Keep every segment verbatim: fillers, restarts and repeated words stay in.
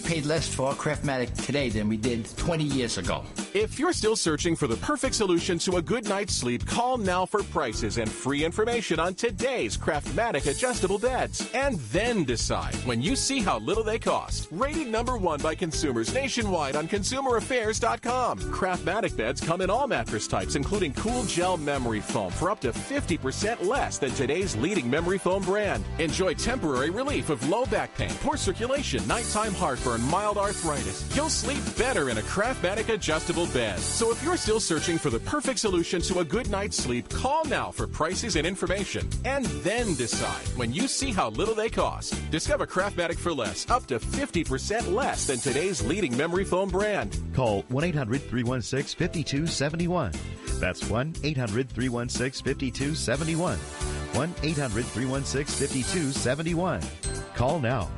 paid less for our Craftmatic today than we did twenty years ago. If you're still searching for the perfect solution to a good night's sleep, call now for prices and free information on today's Craftmatic adjustable beds. And then decide when you see how little they cost. Rated number one by consumers nationwide on consumer affairs dot com. Craftmatic beds come in all mattress types, including cool gel memory foam for up to fifty percent less than today's leading memory foam brand. Enjoy temporary relief of low back pain, poor circulation, nighttime heartburn, mild arthritis. You'll sleep better in a Craftmatic adjustable bed. So if you're still searching for the perfect solution to a good night's sleep, call now for prices and information. And then decide when you see how little they cost. Discover Craftmatic for less, up to fifty percent less than today's leading memory foam brand. Call one eight hundred three one six five two seven one. That's one eight hundred three one six five two seven one. one eight hundred three one six five two seven one. Call now.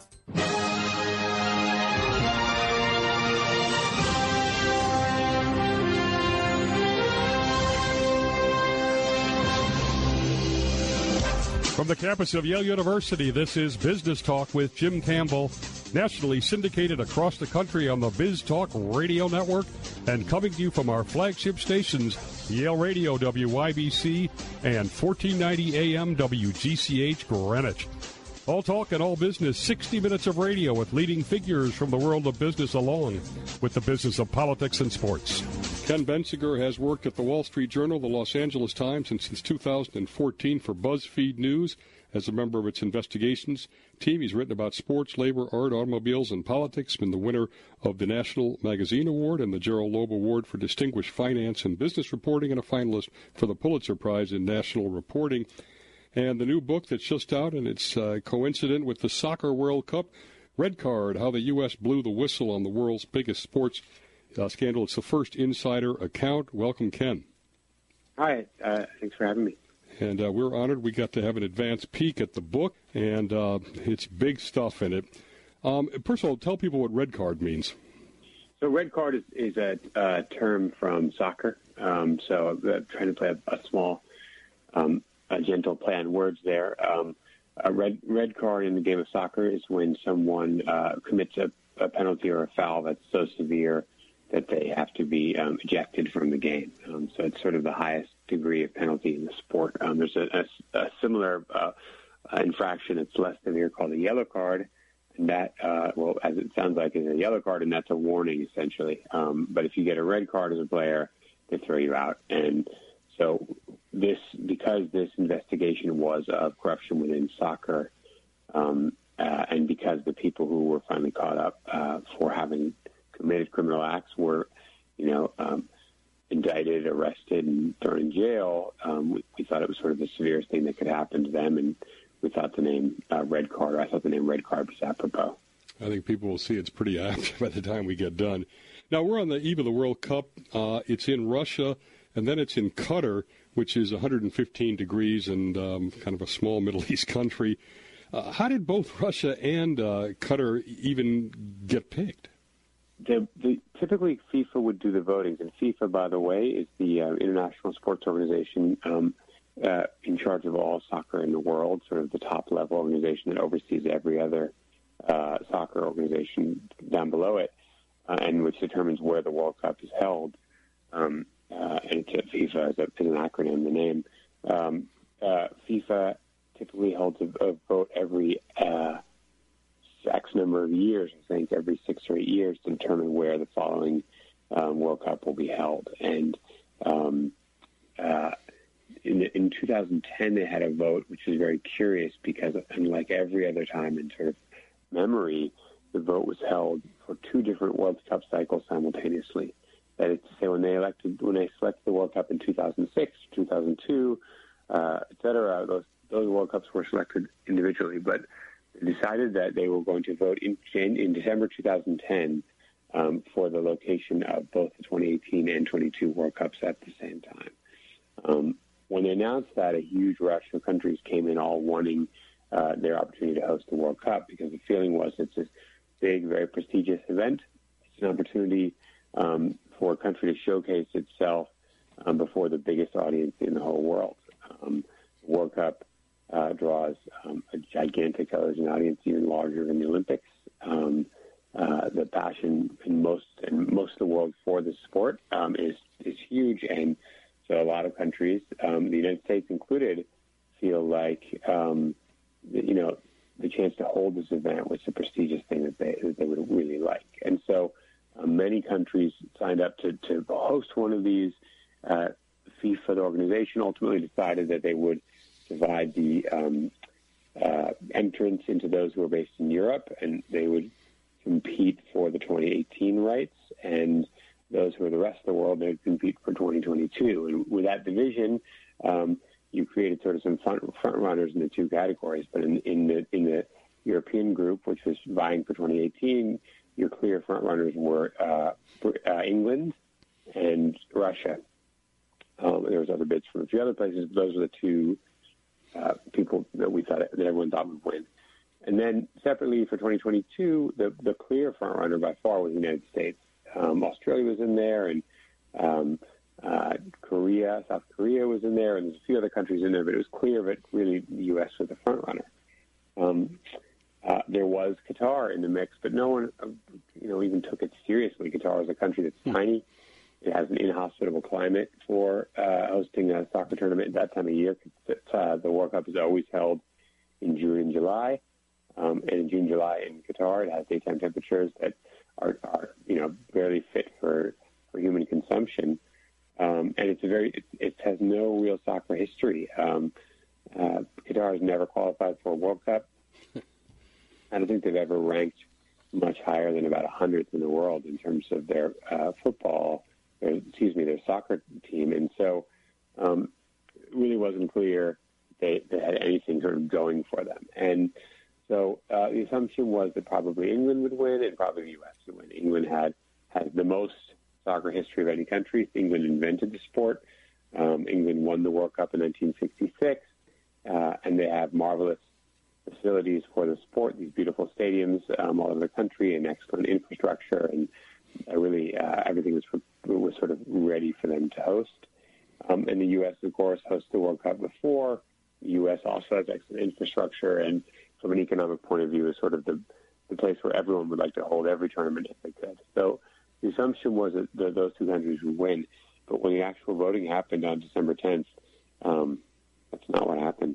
From the campus of Yale University, this is Business Talk with Jim Campbell, nationally syndicated across the country on the Biz Talk Radio Network and coming to you from our flagship stations, Yale Radio W Y B C and fourteen ninety A M W G C H Greenwich. All talk and all business, sixty minutes of radio with leading figures from the world of business along with the business of politics and sports. Ken Bensinger has worked at the Wall Street Journal, the Los Angeles Times, and since two thousand fourteen for BuzzFeed News. As a member of its investigations team, he's written about sports, labor, art, automobiles, and politics, been the winner of the National Magazine Award and the Gerald Loeb Award for Distinguished Finance and Business Reporting, and a finalist for the Pulitzer Prize in National Reporting. And the new book that's just out, and it's uh, coincident with the Soccer World Cup, Red Card, How the U S Blew the Whistle on the World's Biggest Sports uh, Scandal. It's the first insider account. Welcome, Ken. Hi. Uh, thanks for having me. And uh, we're honored we got to have an advance peek at the book, and uh, it's big stuff in it. Um, first of all, tell people what red card means. So red card is, is a uh, term from soccer. Um, so I'm trying to play a, a small, um, a gentle play on words there. Um, a red red card in the game of soccer is when someone uh, commits a, a penalty or a foul that's so severe that they have to be um, ejected from the game. Um, so it's sort of the highest degree of penalty in the sport. Um, there's a, a, a similar uh, infraction that's less severe called a yellow card, and that, uh, well, as it sounds like, is a yellow card, and that's a warning, essentially. Um, but if you get a red card as a player, they throw you out. And so this, because this investigation was of corruption within soccer, um, uh, and because the people who were finally caught up uh, for having committed criminal acts were, you know, um, indicted, arrested, and thrown in jail, um, we, we thought it was sort of the severest thing that could happen to them, and we thought the name uh, Red Card, I thought the name Red Card was apropos. I think people will see it's pretty apt by the time we get done. Now, we're on the eve of the World Cup. Uh, it's in Russia, and then it's in Qatar, which is one hundred fifteen degrees and um, kind of a small Middle East country. Uh, how did both Russia and uh, Qatar even get picked? The, the, typically, FIFA would do the votings, and FIFA, by the way, is the uh, international sports organization um, uh, in charge of all soccer in the world, sort of the top-level organization that oversees every other uh, soccer organization down below it, uh, and which determines where the World Cup is held. Um, uh, and it's FIFA is, a, is an acronym, the name. Um, uh, FIFA typically holds a, a vote every uh X number of years, I think every six or eight years, to determine where the following um, World Cup will be held. And um, uh, in, in two thousand ten, they had a vote, which was very curious because, unlike every other time in sort of memory, the vote was held for two different World Cup cycles simultaneously. That is to say, when they elected, when they selected the World Cup in two thousand six, two thousand two, uh, et cetera, those those World Cups were selected individually, but decided that they were going to vote in, in December two thousand ten um, for the location of both the twenty eighteen and twenty-two World Cups at the same time. Um, when they announced that, a huge rush of countries came in all wanting uh, their opportunity to host the World Cup, because the feeling was it's this big, very prestigious event. It's an opportunity um, for a country to showcase itself um, before the biggest audience in the whole world. Um, the World Cup Uh, draws um, a gigantic television audience, even larger than the Olympics. Um, uh, the passion in most in most of the world for the sport um, is is huge, and so a lot of countries, um, the United States included, feel like um, you know the chance to hold this event was a prestigious thing that they that they would really like, and so uh, many countries signed up to to host one of these. Uh, FIFA, the organization, ultimately decided that they would divide the um, uh, entrance into those who are based in Europe, and they would compete for the twenty eighteen rights, and those who are the rest of the world, they would compete for twenty twenty-two. And with that division, um, you created sort of some front, front runners in the two categories. But in, in the in the European group, which was vying for twenty eighteen, your clear front runners were uh, uh, England and Russia. Um, there was other bids from a few other places, but those were the two uh, people that we thought that everyone thought would win. And then separately for twenty twenty-two, the, the clear front runner by far was the United States. Um, Australia was in there, and um, uh, Korea, South Korea was in there, and there's a few other countries in there, but it was clear that really the U S was the front runner. Um, uh, there was Qatar in the mix, but no one, uh, you know, even took it seriously. Qatar is a country that's mm-hmm. tiny. It has an inhospitable climate for uh, hosting a soccer tournament at that time of year. Uh, the World Cup is always held in June and July. Um, and in June, July in Qatar, it has daytime temperatures that are, are you know, barely fit for, for human consumption. Um, and it's a very, it, it has no real soccer history. Um, uh, Qatar has never qualified for a World Cup. I don't think they've ever ranked much higher than about a hundredth in the world in terms of their uh, football. Their, excuse me, their soccer team. And so um, it really wasn't clear they, they had anything sort of going for them. And so uh, the assumption was that probably England would win and probably the U S would win. England had, had the most soccer history of any country. England invented the sport. Um, England won the World Cup in nineteen sixty-six, uh, and they have marvelous facilities for the sport, these beautiful stadiums um, all over the country and excellent infrastructure, and uh, really uh, everything was, for, was sort of ready for them to host. Um, and the U S, of course, hosted the World Cup before. The U S also has excellent infrastructure, and from an economic point of view, is sort of the, the place where everyone would like to hold every tournament if they could. So the assumption was that the, those two countries would win. But when the actual voting happened on December tenth, um, that's not what happened.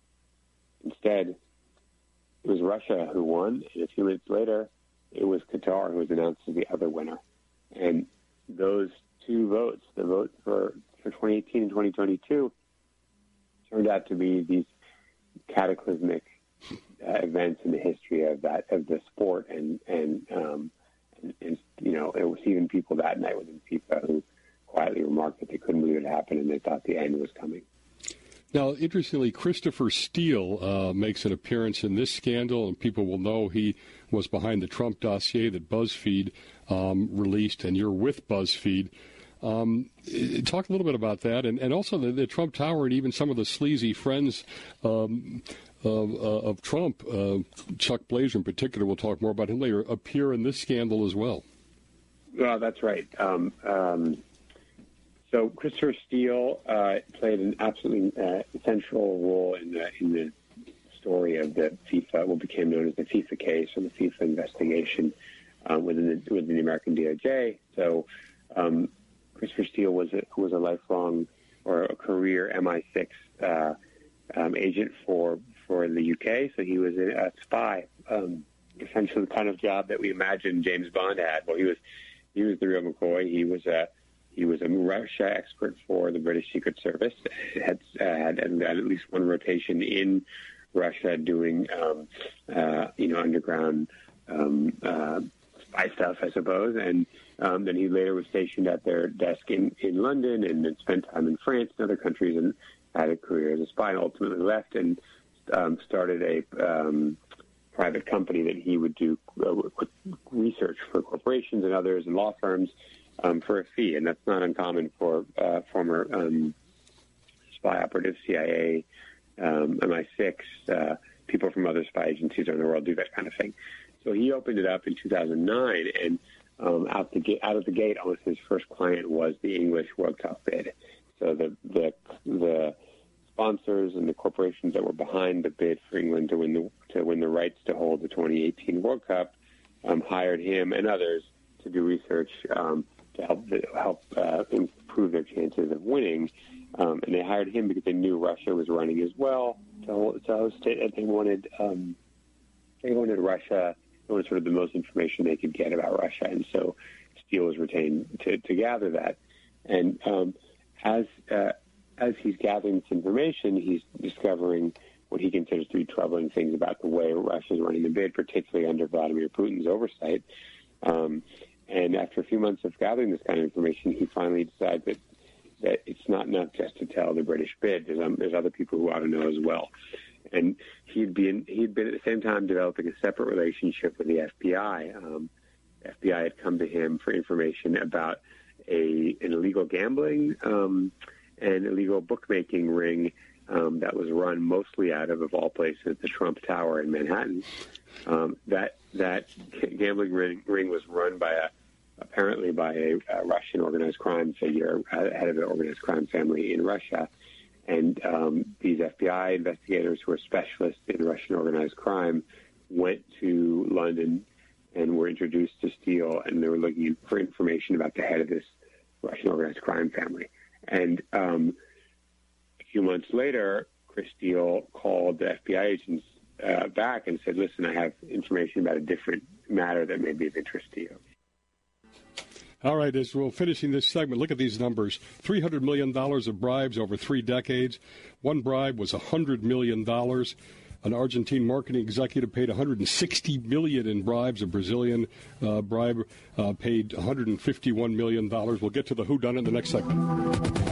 Instead, it was Russia who won, and a few minutes later, it was Qatar who was announced as the other winner. And those two votes, the vote for, for twenty eighteen and twenty twenty-two, turned out to be these cataclysmic uh, events in the history of that of the sport, and and, um, and and you know it was even people that night within FIFA who quietly remarked that they couldn't believe it happened and they thought the end was coming. Now, interestingly, Christopher Steele uh, makes an appearance in this scandal, and people will know he was behind the Trump dossier that BuzzFeed um, released, and you're with BuzzFeed. Um, talk a little bit about that, and, and also the, the Trump Tower, and even some of the sleazy friends um, of, uh, of Trump, uh, Chuck Blazer in particular, we'll talk more about him later, appear in this scandal as well. Well, that's right. Um, um, so Christopher Steele uh, played an absolutely uh, central role in the in the story of the FIFA, what became known as the FIFA case, or the FIFA investigation uh, within the within the American D O J. So um, Christopher Steele was a, was a lifelong or a career M I six uh, um, agent for for the U K. So he was a, a spy, um, essentially the kind of job that we imagine James Bond had. Well, he was he was the real McCoy. He was a he was a Russia expert for the British Secret Service. Had uh, had at least one rotation in Russia doing um, uh, you know underground um, uh, spy stuff, I suppose. And um, then he later was stationed at their desk in, in London, and then spent time in France and other countries, and had a career as a spy. And ultimately left and um, started a um, private company that he would do uh, research for corporations and others and law firms um, for a fee. And that's not uncommon for uh, former um, spy operatives, C I A, um, M I six, uh, people from other spy agencies around the world do that kind of thing. So he opened it up in two thousand nine, and um, out the gate, out of the gate, almost his first client was the English World Cup bid. So the the the sponsors and the corporations that were behind the bid for England to win the to win the rights to hold the twenty eighteen World Cup um, hired him and others to do research um, to help help uh, improve their chances of winning. Um, and they hired him because they knew Russia was running as well to, to host it, and they wanted um, they wanted Russia. They wanted sort of the most information they could get about Russia, and so Steele was retained to, to gather that. And um, as uh, as he's gathering this information, he's discovering what he considers to be troubling things about the way Russia is running the bid, particularly under Vladimir Putin's oversight. Um, and after a few months of gathering this kind of information, he finally decides that, that it's not enough just to tell the British bid. There's, um, there's other people who ought to know as well. And he'd been he'd been at the same time developing a separate relationship with the F B I. Um, the F B I had come to him for information about a an illegal gambling um, and illegal bookmaking ring um, that was run mostly out of, of all places, the Trump Tower in Manhattan. Um, that that gambling ring, ring was run by a apparently by a, a Russian organized crime figure, uh, head of an organized crime family in Russia. And um, these F B I investigators who are specialists in Russian organized crime went to London and were introduced to Steele, and they were looking for information about the head of this Russian organized crime family. And um, a few months later, Chris Steele called the F B I agents uh, back and said, listen, I have information about a different matter that may be of interest to you. All right, as we're finishing this segment, look at these numbers. three hundred million dollars of bribes over three decades. One bribe was one hundred million dollars. An Argentine marketing executive paid one hundred sixty million dollars in bribes. A Brazilian uh, bribe uh, paid one hundred fifty-one million dollars. We'll get to the whodunit in the next segment.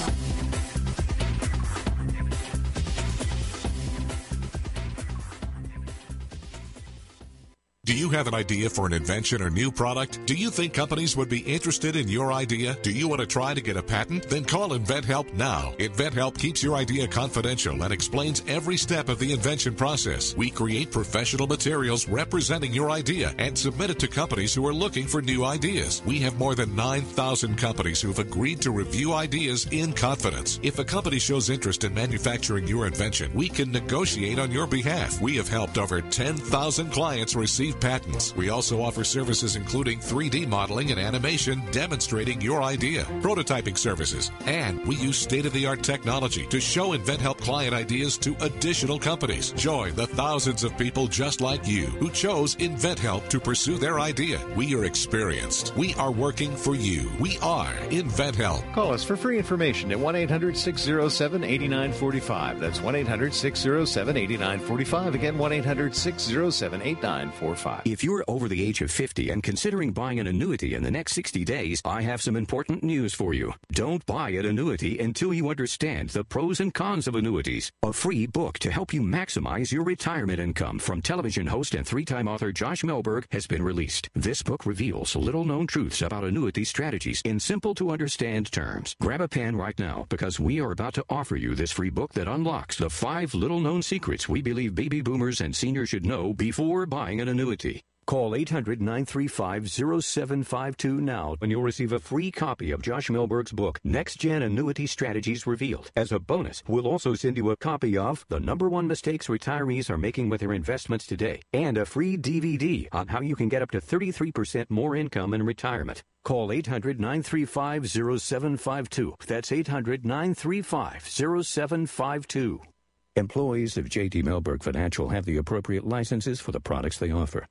Do you have an idea for an invention or new product? Do you think companies would be interested in your idea? Do you want to try to get a patent? Then call InventHelp now. InventHelp keeps your idea confidential and explains every step of the invention process. We create professional materials representing your idea and submit it to companies who are looking for new ideas. We have more than nine thousand companies who have agreed to review ideas in confidence. If a company shows interest in manufacturing your invention, we can negotiate on your behalf. We have helped over ten thousand clients receive patents. We also offer services including three D modeling and animation demonstrating your idea, prototyping services, and we use state-of-the-art technology to show InventHelp client ideas to additional companies. Join the thousands of people just like you who chose InventHelp to pursue their idea. We are experienced. We are working for you. We are InventHelp. Call us for free information at one eight hundred six oh seven eight nine four five. That's one eight hundred six oh seven eight nine four five. Again, one eight hundred six oh seven eight nine four five. If you're over the age of fifty and considering buying an annuity in the next sixty days, I have some important news for you. Don't buy an annuity until you understand the pros and cons of annuities. A free book to help you maximize your retirement income from television host and three-time author Josh Melberg has been released. This book reveals little-known truths about annuity strategies in simple-to-understand terms. Grab a pen right now because we are about to offer you this free book that unlocks the five little-known secrets we believe baby boomers and seniors should know before buying an annuity. Call eight hundred nine three five oh seven five two now and you'll receive a free copy of Josh Melberg's book, Next Gen Annuity Strategies Revealed. As a bonus, we'll also send you a copy of The Number One Mistakes Retirees Are Making with Their Investments Today and a free D V D on how you can get up to thirty-three percent more income in retirement. Call eight hundred nine three five oh seven five two. That's eight hundred nine three five oh seven five two. Employees of J T Melberg Financial have the appropriate licenses for the products they offer.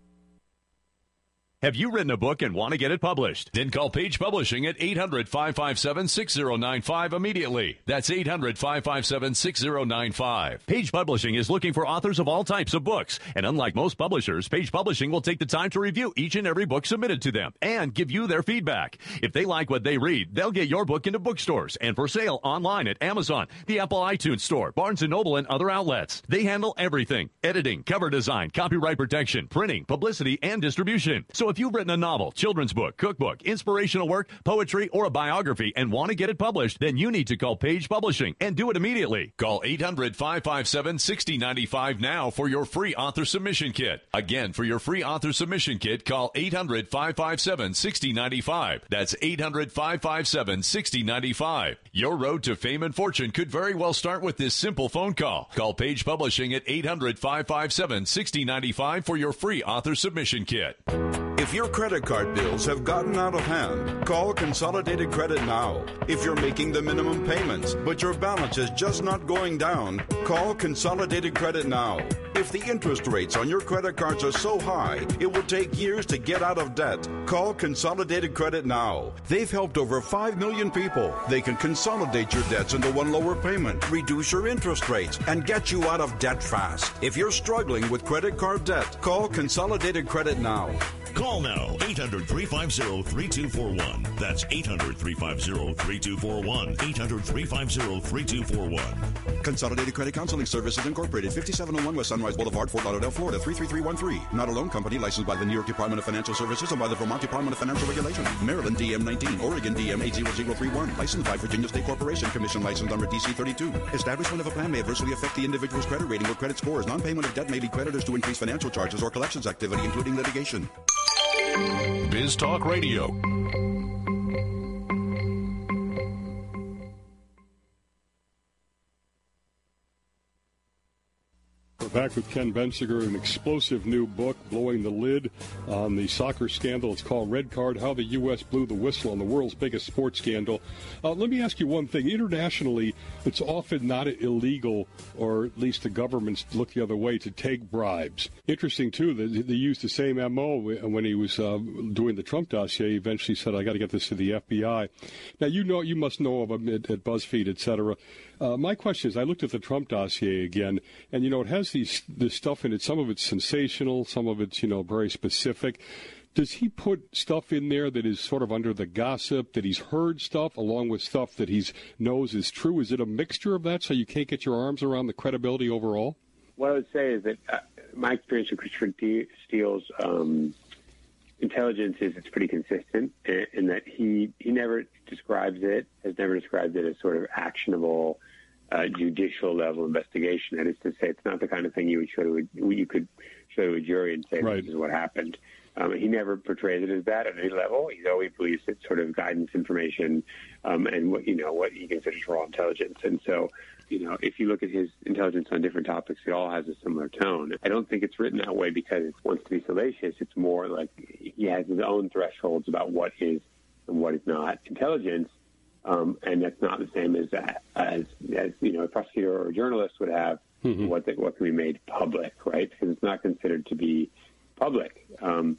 Have you written a book and want to get it published? Then call Page Publishing at eight hundred five five seven six oh nine five immediately. That's eight hundred five five seven six oh nine five. Page Publishing is looking for authors of all types of books. And unlike most publishers, Page Publishing will take the time to review each and every book submitted to them and give you their feedback. If they like what they read, they'll get your book into bookstores and for sale online at Amazon, the Apple iTunes Store, Barnes and Noble, and other outlets. They handle everything: editing, cover design, copyright protection, printing, publicity, and distribution. So So if you've written a novel, children's book, cookbook, inspirational work, poetry, or a biography and want to get it published, then you need to call Page Publishing and do it immediately. Call eight hundred, five five seven, six zero nine five now for your free author submission kit. Again, for your free author submission kit, call eight hundred, five five seven, six zero nine five. That's eight hundred, five five seven, six zero nine five. Your road to fame and fortune could very well start with this simple phone call. Call Page Publishing at eight hundred, five five seven, six zero nine five for your free author submission kit. If your credit card bills have gotten out of hand, call Consolidated Credit now. If you're making the minimum payments, but your balance is just not going down, call Consolidated Credit now. If the interest rates on your credit cards are so high, it will take years to get out of debt. Call Consolidated Credit now. They've helped over five million people. They can consolidate your debts into one lower payment, reduce your interest rates, and get you out of debt fast. If you're struggling with credit card debt, call Consolidated Credit now. Call now, eight hundred, three five zero, three two four one. That's eight hundred, three five zero, three two four one. eight hundred, three five zero, three two four one. Consolidated Credit Counseling Services Incorporated, fifty-seven oh one West Sunrise Boulevard, Fort Lauderdale, Florida, three three three one three. Not a loan company licensed by the New York Department of Financial Services and by the Vermont Department of Financial Regulation. Maryland D M nineteen, Oregon D M eight zero zero three one. Licensed by Virginia State Corporation Commission, license number D C thirty-two. Establishment of a plan may adversely affect the individual's credit rating or credit scores. Non-payment of debt may lead creditors to increase financial charges or collections activity, including litigation. Biz Talk Radio. We're back with Ken Bensinger, an explosive new book, Blowing the Lid on the soccer scandal. It's called Red Card, How the U S Blew the Whistle on the World's Biggest Sports Scandal. Uh, let me ask you one thing. Internationally, it's often not illegal, or at least the governments look the other way, to take bribes. Interesting, too, that they used the same M O when he was uh, doing the Trump dossier. He eventually said, I got to get this to the F B I. Now, you know, you must know of him at, at BuzzFeed, et cetera. Uh, my question is, I looked at the Trump dossier again, and, you know, it has these this stuff in it. Some of it's sensational, some of it's, you know, very specific. Does he put stuff in there that is sort of under the gossip, that he's heard stuff, along with stuff that he knows is true? Is it a mixture of that so you can't get your arms around the credibility overall? What I would say is that uh, my experience with Christopher Steele's um, intelligence is it's pretty consistent in, in that he, he never describes it, has never described it as sort of actionable Uh, judicial level investigation. That is to say, it's not the kind of thing you would show to a, you could show to a jury and say, right, this is what happened. Um, he never portrays it as that at any level. He always believes it's sort of guidance information um, and what you know what he considers raw intelligence. And so, you know, if you look at his intelligence on different topics, it all has a similar tone. I don't think it's written that way because it wants to be salacious. It's more like he has his own thresholds about what is and what is not intelligence. Um, and that's not the same as, as, as, you know, a prosecutor or a journalist would have mm-hmm. what the, what can be made public, right? Because it's not considered to be public. Um,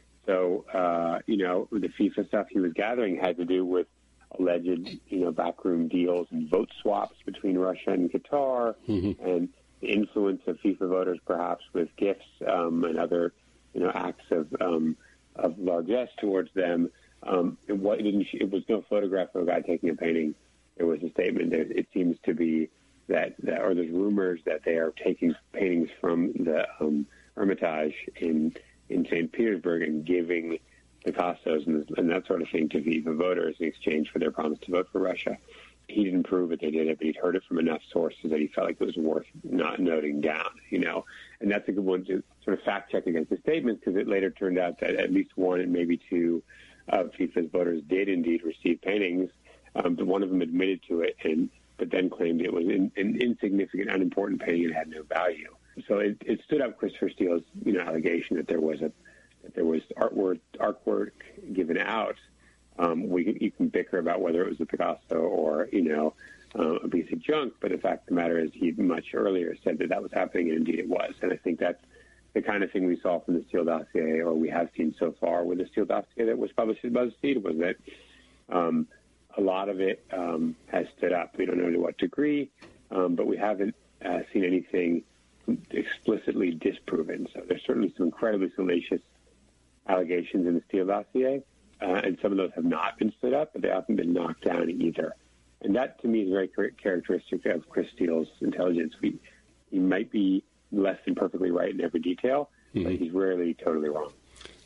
so, uh, you know, the FIFA stuff he was gathering had to do with alleged, you know, backroom deals and vote swaps between Russia and Qatar mm-hmm. and the influence of FIFA voters perhaps with gifts um, and other, you know, acts of, um, of largesse towards them. Um, it, was, it, didn't, it was no photograph of a guy taking a painting. There was a statement. There, it seems to be that, that, or there's rumors that they are taking paintings from the um, Hermitage in in Saint Petersburg and giving Picassos and, and that sort of thing to FIFA voters in exchange for their promise to vote for Russia. He didn't prove it. They did it, but he'd heard it from enough sources that he felt like it was worth not noting down. You know, and that's a good one to sort of fact check against the statements because it later turned out that at least one and maybe two of FIFA's voters did indeed receive paintings, um, but one of them admitted to it, and but then claimed it was in, an insignificant, unimportant painting and had no value. So it, it stood up Christopher Steele's, you know, allegation that there was a that there was artwork artwork given out. Um, we you can bicker about whether it was a Picasso or you know uh, a piece of junk, but the fact of the matter is he much earlier said that that was happening, and indeed it was. And I think that's the kind of thing we saw from the Steele dossier, or we have seen so far with the Steele dossier that was published at BuzzFeed, was that um, a lot of it um, has stood up. We don't know to what degree, um, but we haven't uh, seen anything explicitly disproven. So there's certainly some incredibly salacious allegations in the Steele dossier, uh, and some of those have not been stood up, but they haven't been knocked down either. And that, to me, is very characteristic of Chris Steele's intelligence. We, he might be less than perfectly right in every detail, mm-hmm. but he's rarely totally wrong.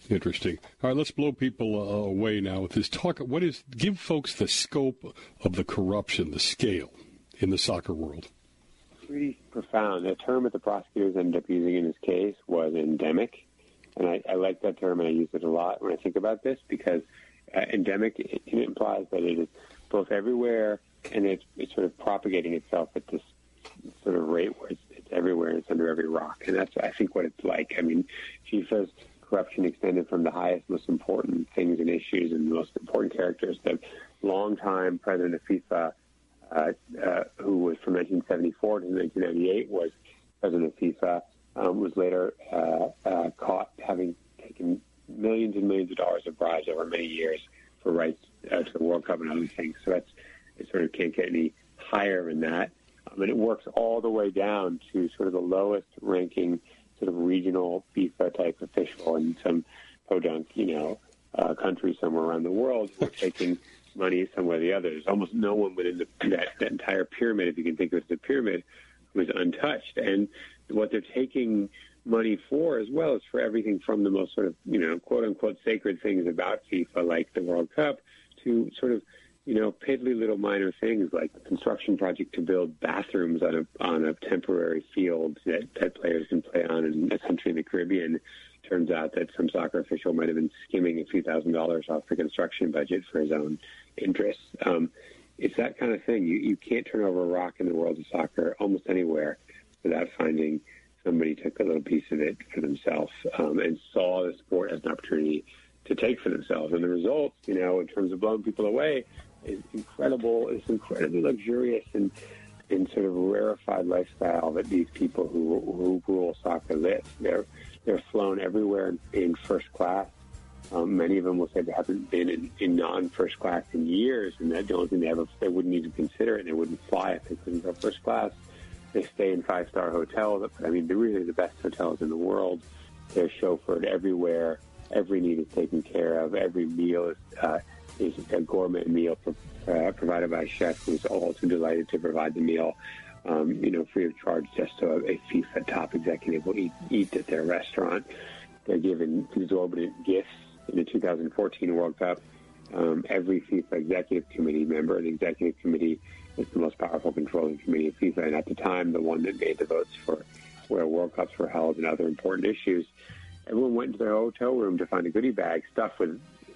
Interesting. All right, let's blow people uh, away now with this talk. What is, give folks the scope of the corruption, the scale in the soccer world. Pretty profound. The term that the prosecutors ended up using in this case was endemic. And I, I like that term, and I use it a lot when I think about this, because uh, endemic, it, it implies that it is both everywhere and it's, it's sort of propagating itself at this sort of rate where it's, it's everywhere and it's under every rock. And that's, I think, what it's like. I mean, FIFA's corruption extended from the highest, most important things and issues and the most important characters. The longtime president of FIFA, uh, uh, who was from nineteen seventy-four to nineteen ninety-eight, was president of FIFA, um, was later uh, uh, caught having taken millions and millions of dollars of bribes over many years for rights uh, to the World Cup and other things. So that's, it sort of can't get any higher than that. Um, and it works all the way down to sort of the lowest ranking sort of regional FIFA-type official in some podunk, you know, uh, country somewhere around the world who are taking money somewhere or the other. There's almost no one within the, that, that entire pyramid, if you can think of it as a pyramid, who is untouched. And what they're taking money for as well is for everything from the most sort of, you know, quote-unquote sacred things about FIFA, like the World Cup, to sort of, you know, piddly little minor things like a construction project to build bathrooms on a on a temporary field that, that players can play on in a country in the Caribbean. Turns out that some soccer official might have been skimming a few thousand dollars off the construction budget for his own interests. Um, it's that kind of thing. You, you can't turn over a rock in the world of soccer almost anywhere without finding somebody took a little piece of it for themselves um, and saw the sport as an opportunity to take for themselves. And the results, you know, in terms of blowing people away, is incredible. It's incredibly luxurious and, and sort of rarefied lifestyle that these people who, who rule soccer live. They're they're flown everywhere in, in first class. Um, many of them will say they haven't been in, in non-first class in years, and that the only thing they ever they wouldn't even consider it. They wouldn't fly if they couldn't go first class. They stay in five-star hotels. I mean, they're really the best hotels in the world. They're chauffeured everywhere. Every need is taken care of. Every meal is uh, is a gourmet meal uh, provided by a chef who's also delighted to provide the meal, um, you know, free of charge, just so a FIFA top executive will eat, eat at their restaurant. They're given exorbitant gifts in the two thousand fourteen World Cup. Um, every FIFA executive committee member, the executive committee is the most powerful controlling committee of FIFA, and at the time, the one that made the votes for where World Cups were held and other important issues. Everyone went into their hotel room to find a goodie bag stuffed with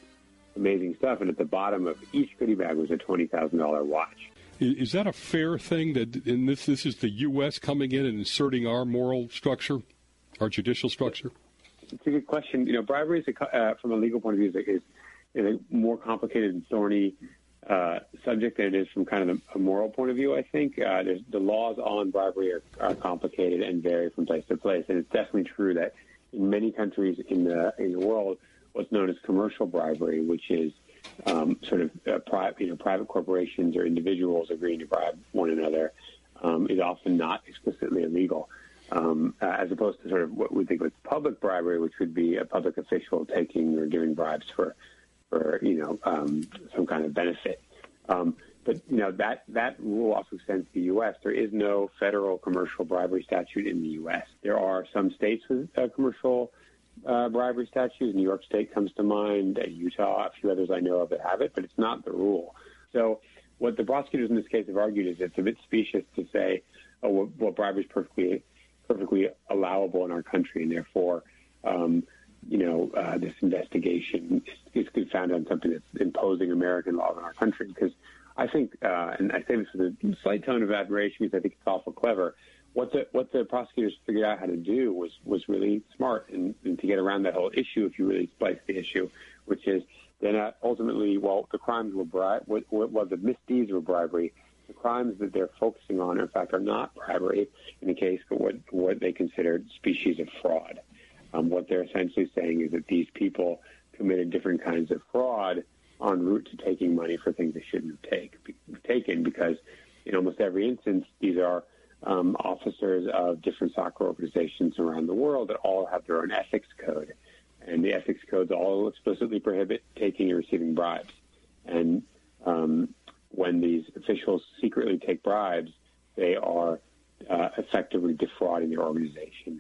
amazing stuff, and at the bottom of each goodie bag was a twenty thousand dollars watch. Is that a fair thing that in this this is the U S coming in and inserting our moral structure, our judicial structure? It's a good question. You know, bribery is a, uh, from a legal point of view is, is a more complicated and thorny uh, subject than it is from kind of a moral point of view. I think uh, there's, the laws on bribery are, are complicated and vary from place to place, and it's definitely true that in many countries in the in the world, what's known as commercial bribery, which is um, sort of uh, private, you know, private corporations or individuals agreeing to bribe one another, um, is often not explicitly illegal, um, uh, as opposed to sort of what we think of public bribery, which would be a public official taking or giving bribes for, for you know, um, some kind of benefit. Um, but you know that that rule also extends to the U S. There is no federal commercial bribery statute in the U S. There are some states with uh, commercial Uh, bribery statutes. New York State comes to mind, uh, Utah, a few others I know of that have it, but it's not the rule. So what the prosecutors in this case have argued is it's a bit specious to say, oh, well, well bribery is perfectly, perfectly allowable in our country, and therefore, um, you know, uh, this investigation is, is founded on something that's imposing American law in our country. Because I think, uh, and I say this with a slight tone of admiration because I think it's awful clever, What the what the prosecutors figured out how to do was was really smart, and, and to get around that whole issue, if you really splice the issue, which is then ultimately, well, the crimes were bribe, what, what the misdeeds were bribery. The crimes that they're focusing on, in fact, are not bribery in the case, but what what they considered species of fraud. Um, what they're essentially saying is that these people committed different kinds of fraud en route to taking money for things they shouldn't have take, taken, because in almost every instance, these are Um, officers of different soccer organizations around the world that all have their own ethics code. And the ethics codes all explicitly prohibit taking and receiving bribes. And um, when these officials secretly take bribes, they are uh, effectively defrauding their organization.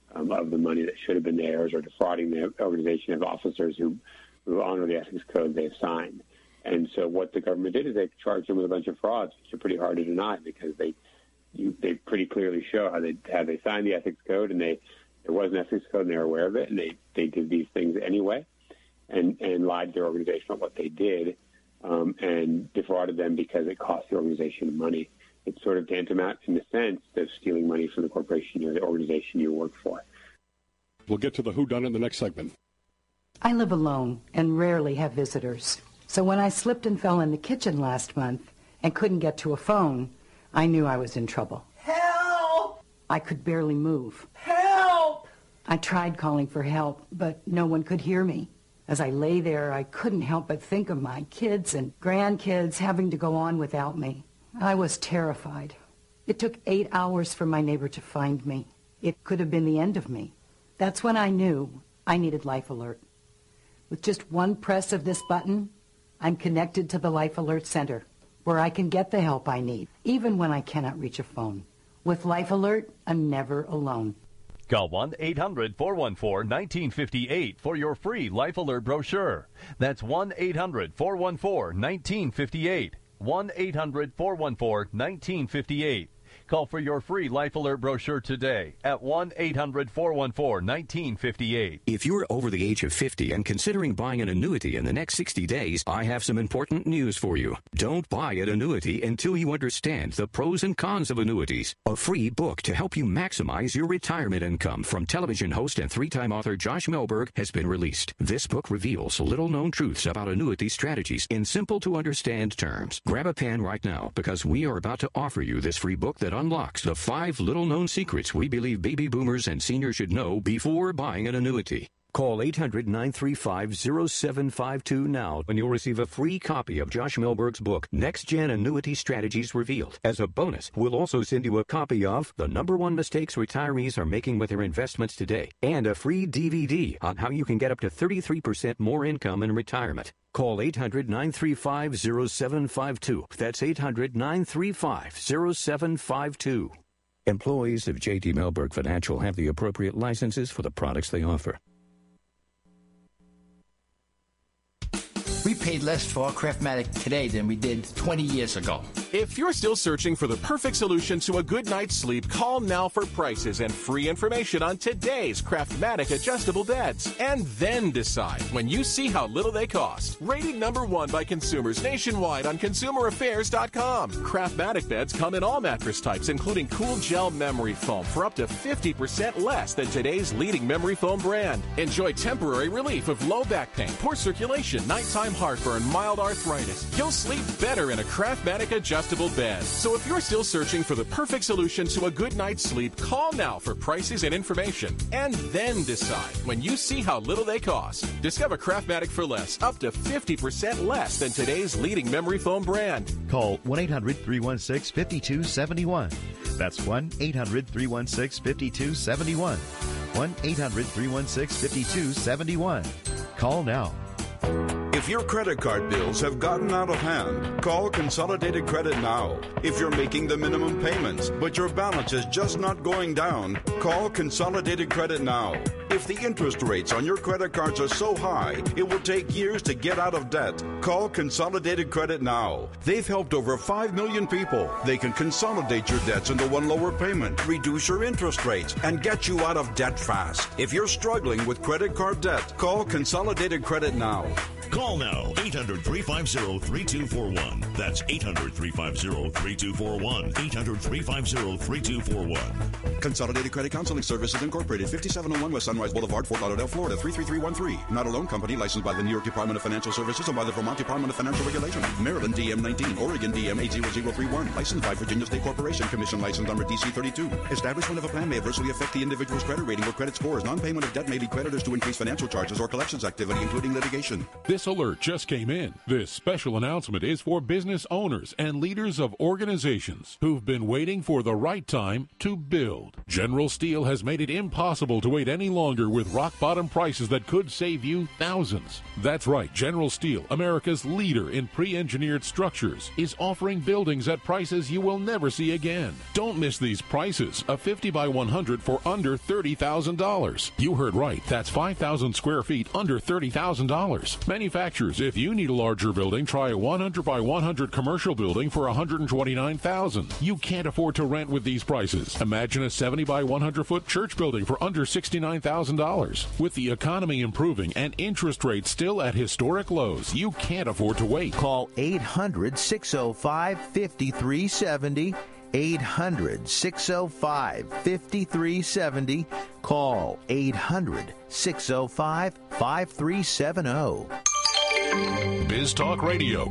um, of the money that should have been theirs, or defrauding the organization of officers who, who honor the ethics code they've signed. And so what the government did is they charged them with a bunch of frauds, which are pretty hard to deny because they you, they pretty clearly show how they how they signed the ethics code, and they there was an ethics code and they were aware of it, and they, they did these things anyway, and, and lied to their organization about what they did, um, and defrauded them because it cost the organization money. It's sort of tantamount in the sense of stealing money from the corporation or the organization you work for. We'll get to the whodunit in the next segment. I live alone and rarely have visitors. So when I slipped and fell in the kitchen last month and couldn't get to a phone, I knew I was in trouble. Help! I could barely move. Help! I tried calling for help, but no one could hear me. As I lay there, I couldn't help but think of my kids and grandkids having to go on without me. I was terrified. It took eight hours for my neighbor to find me. It could have been the end of me. That's when I knew I needed Life Alert. With just one press of this button, I'm connected to the Life Alert Center, where I can get the help I need, even when I cannot reach a phone. With Life Alert, I'm never alone. Call one eight hundred four one four one nine five eight for your free Life Alert brochure. That's one eight hundred four one four one nine five eight. one eight hundred four one four one nine five eight. Call for your free Life Alert brochure today at one eight hundred four one four one nine five eight. If you're over the age of fifty and considering buying an annuity in the next sixty days, I have some important news for you. Don't buy an annuity until you understand the pros and cons of annuities. A free book to help you maximize your retirement income from television host and three-time author Josh Melberg has been released. This book reveals little-known truths about annuity strategies in simple-to-understand terms. Grab a pen right now because we are about to offer you this free book that unlocks the five little-known secrets we believe baby boomers and seniors should know before buying an annuity. Call eight hundred nine three five zero seven five two now and you'll receive a free copy of Josh Melberg's book, Next Gen Annuity Strategies Revealed. As a bonus, we'll also send you a copy of The Number One Mistakes Retirees Are Making with Their Investments Today and a free D V D on how you can get up to thirty-three percent more income in retirement. Call eight hundred nine three five zero seven five two. That's eight hundred nine three five zero seven five two. Employees of J T Melberg Financial have the appropriate licenses for the products they offer. We paid less for our Craftmatic today than we did twenty years ago. If you're still searching for the perfect solution to a good night's sleep, call now for prices and free information on today's Craftmatic adjustable beds. And then decide when you see how little they cost. Rated number one by consumers nationwide on consumer affairs dot com. Craftmatic beds come in all mattress types, including cool gel memory foam for up to fifty percent less than today's leading memory foam brand. Enjoy temporary relief of low back pain, poor circulation, nighttime heartburn, mild arthritis. You'll sleep better in a Craftmatic adjustable bed. So if you're still searching for the perfect solution to a good night's sleep, call now for prices and information. And then decide when you see how little they cost. Discover Craftmatic for less, up to fifty percent less than today's leading memory foam brand. Call one eight hundred three one six five two seven one. That's one eight hundred three one six five two seven one. one eight hundred three one six five two seven one. Call now. If your credit card bills have gotten out of hand, call Consolidated Credit now. If you're making the minimum payments, but your balance is just not going down, call Consolidated Credit now. If the interest rates on your credit cards are so high, it will take years to get out of debt, call Consolidated Credit now. They've helped over five million people. They can consolidate your debts into one lower payment, reduce your interest rates, and get you out of debt fast. If you're struggling with credit card debt, call Consolidated Credit now. Call now, eight hundred three five zero three two four one. That's eight hundred three five zero three two four one. eight hundred three five zero three two four one. Consolidated Credit Counseling Services Incorporated, fifty-seven oh one West Sunrise Boulevard, Fort Lauderdale, Florida, three three three one three. Not a loan company licensed by the New York Department of Financial Services and by the Vermont Department of Financial Regulation. Maryland D M nineteen, Oregon D M eight zero zero three one. Licensed by Virginia State Corporation, Commission license number D C thirty-two. Establishment of a plan may adversely affect the individual's credit rating or credit scores. Non-payment of debt may lead creditors to increase financial charges or collections activity, including litigation. This alert just came in. This special announcement is for business owners and leaders of organizations who've been waiting for the right time to build. General Steel has made it impossible to wait any longer longer with rock-bottom prices that could save you thousands. That's right, General Steel, America's leader in pre-engineered structures, is offering buildings at prices you will never see again. Don't miss these prices. A fifty by one hundred for under thirty thousand dollars. You heard right. That's five thousand square feet under thirty thousand dollars. Manufacturers, if you need a larger building, try a one hundred by one hundred commercial building for one hundred twenty-nine thousand dollars. You can't afford to rent with these prices. Imagine a seventy by one hundred foot church building for under sixty-nine thousand dollars. With the economy improving and interest rates still at historic lows, you can't afford to wait. Call eight hundred, six oh five, five three seven oh. eight hundred, six oh five, five three seven oh. Call eight hundred, six oh five, five three seven oh. Biz Talk Radio.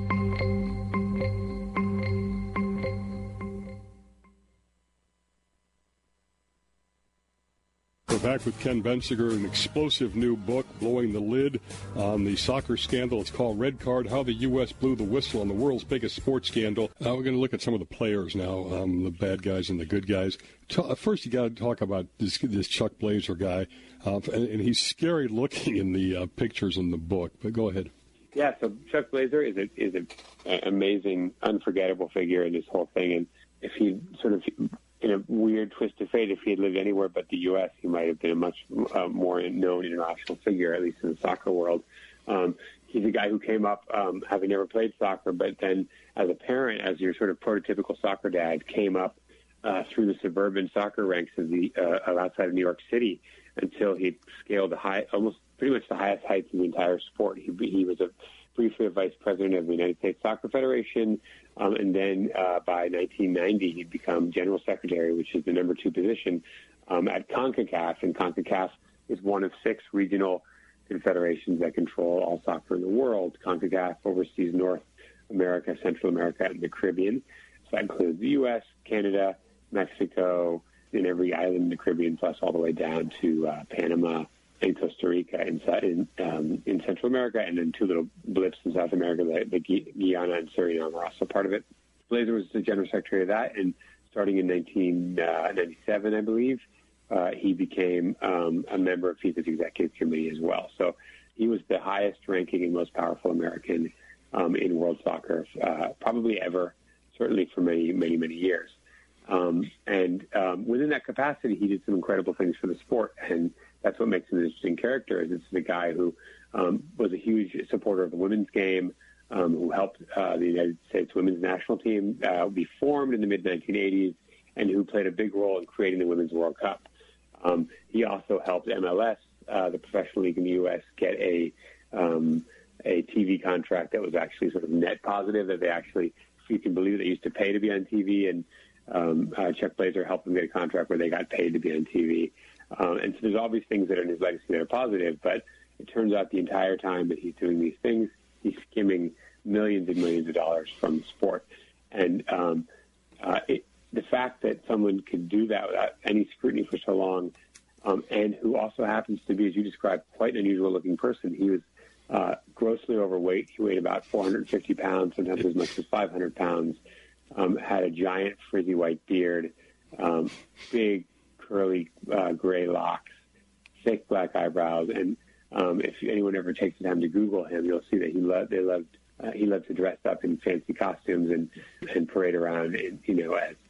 We're back with Ken Bensinger, an explosive new book, Blowing the Lid on the soccer scandal. It's called Red Card, How the U S Blew the Whistle on the World's Biggest Sports Scandal. Uh, we're going to look at some of the players now, um, the bad guys and the good guys. T- first, you got to talk about this, this Chuck Blazer guy, uh, and, and he's scary looking in the uh, pictures in the book, but go ahead. Yeah, so Chuck Blazer is a, is an amazing, unforgettable figure in this whole thing, and if he sort of... in a weird twist of fate, if he had lived anywhere but the U S, he might have been a much uh, more known international figure, at least in the soccer world. Um, he's a guy who came up um, having never played soccer, but then as a parent, as your sort of prototypical soccer dad, came up uh, through the suburban soccer ranks of the uh, of outside of New York City until he scaled the high, almost pretty much the highest heights in the entire sport. He, he was a briefly a vice president of the United States Soccer Federation, um, and then uh, by nineteen ninety, he'd become general secretary, which is the number two position um, at CONCACAF. And CONCACAF is one of six regional confederations that control all soccer in the world. CONCACAF oversees North America, Central America, and the Caribbean. So that includes the U S, Canada, Mexico, and every island in the Caribbean, plus all the way down to uh, Panama and Costa Rica in, in, um, in Central America, and then two little blips in South America, the, the Guyana and Suriname are also part of it. Blazer was the general secretary of that, and starting in nineteen ninety-seven, I believe, uh, he became um, a member of FIFA's executive committee as well. So he was the highest ranking and most powerful American um, in world soccer, uh, probably ever, certainly for many, many, many years. Um, and um, within that capacity, he did some incredible things for the sport, and that's what makes him an interesting character. Is this is a guy who um, was a huge supporter of the women's game, um, who helped uh, the United States women's national team uh, be formed in the mid nineteen eighties, and who played a big role in creating the Women's World Cup. Um, he also helped M L S, uh, the professional league in the U S, get a um, a T V contract that was actually sort of net positive, that they actually, if you can believe it, they used to pay to be on T V, and um, uh, Chuck Blazer helped them get a contract where they got paid to be on T V. Um, and so there's all these things that are in his legacy that are positive, but it turns out the entire time that he's doing these things, he's skimming millions and millions of dollars from the sport. And um, uh, it, the fact that someone could do that without any scrutiny for so long, um, and who also happens to be, as you described, quite an unusual-looking person. He was uh, grossly overweight. He weighed about four hundred fifty pounds, sometimes as much as five hundred pounds, um, had a giant frizzy white beard, um, big, curly uh, gray locks, thick black eyebrows, and um, if anyone ever takes the time to Google him, you'll see that he loved. They loved. Uh, he loved to dress up in fancy costumes and, and parade around, in, you know, as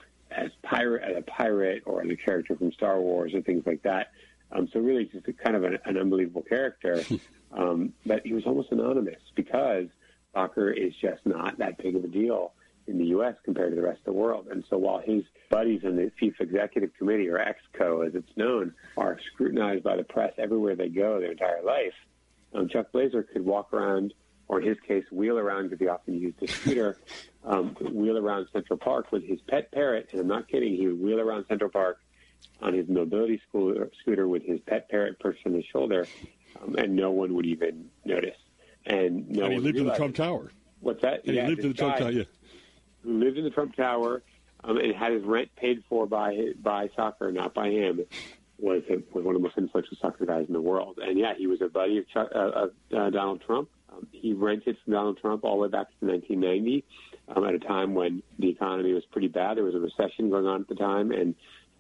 as pirate, as a pirate, or as a character from Star Wars, or things like that. Um, so really, just a, kind of an, an unbelievable character. Um, but he was almost anonymous because soccer is just not that big of a deal in the U S compared to the rest of the world. And so while his buddies in the FIFA Executive Committee, or EXCO as it's known, are scrutinized by the press everywhere they go their entire life, um, Chuck Blazer could walk around, or in his case, wheel around, because he often used his scooter, um, wheel around Central Park with his pet parrot. And I'm not kidding, he would wheel around Central Park on his mobility scooter, scooter with his pet parrot perched on his shoulder, um, and no one would even notice. And no and he one lived in the realized. Trump Tower. What's that? And yeah, he lived in the Trump Tower, yeah. Who lived in the Trump Tower um, and had his rent paid for by by soccer, not by him, was, a, was one of the most influential soccer guys in the world. And, yeah, he was a buddy of, Chuck, uh, of uh, Donald Trump. Um, he rented from Donald Trump all the way back to nineteen ninety um, at a time when the economy was pretty bad. There was a recession going on at the time, and